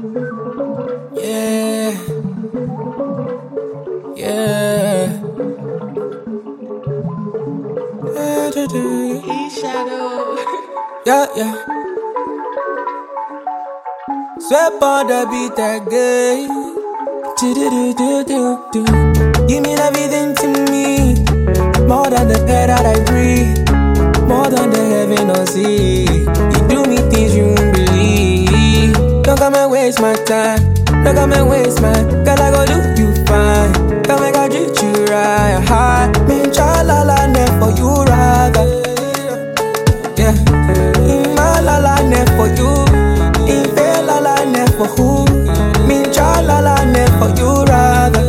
Yeah, yeah. E-Shadow. Yeah, yeah. Sweat on the beat again. Do. You mean everything to me, more than the air that I breathe, more than the heaven or sea. You do me things you won't believe. Don't come and waste my time. Don't come and waste my. Girl, I go do you fine. Come make I treat you right. Me cha la la ne for you rather. Yeah. Ma la la ne for you. Ife la la ne for who? Me cha la la ne for you rather.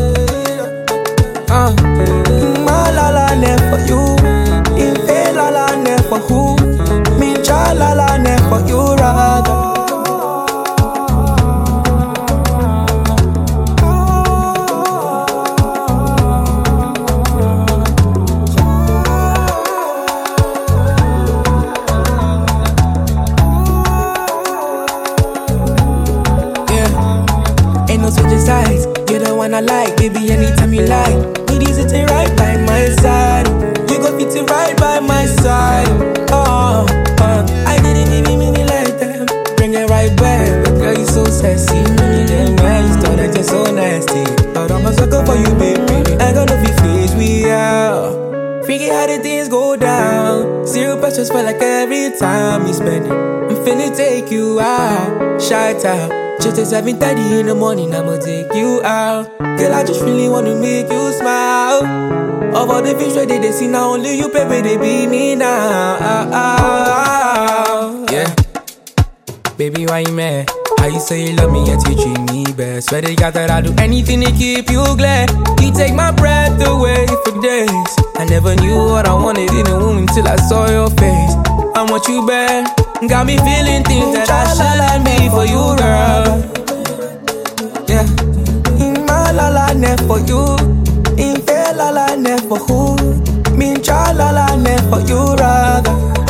Ma la la ne for you. Ife la la ne for who? Me cha la la ne for you rather. Ain't no switching sides, you're the one I like. Baby, anytime you like, need is it right by my side. You gon' fit it right by my side. I didn't even mean it like that. Bring it right back, but girl, you so sexy. Damn, man, you thought that you're so nasty. But I'm a sucker for you, baby. I gonna be faced we out. Freaky how the things go down. Zero pressures feel like every time you spend it. I'm finna take you out, shout out. Just at 7:30 in the morning, I'ma take you out. Girl, I just really wanna make you smile. Of all the fish that they see, now only you, baby, they be me now. Yeah. Baby, why you mad? How you say you love me and you treat me best? Swear to God that I'll do anything to keep you glad. You take my breath away for days. I never knew what I wanted in a woman till I saw your face. I want you back. Got me feeling things that I shouldn't be for you, girl. Yeah. Ma la la ne for you. Infe la la ne for who? Min cha la la ne for you, rather.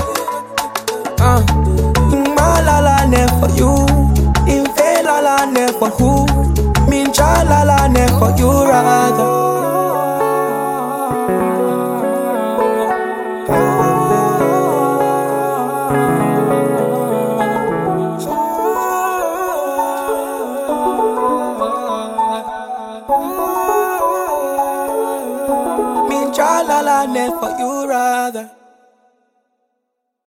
Ma la la ne for you. Infe la la ne for who? Min cha la la ne for you, rather. Me cha la la ne for you rather.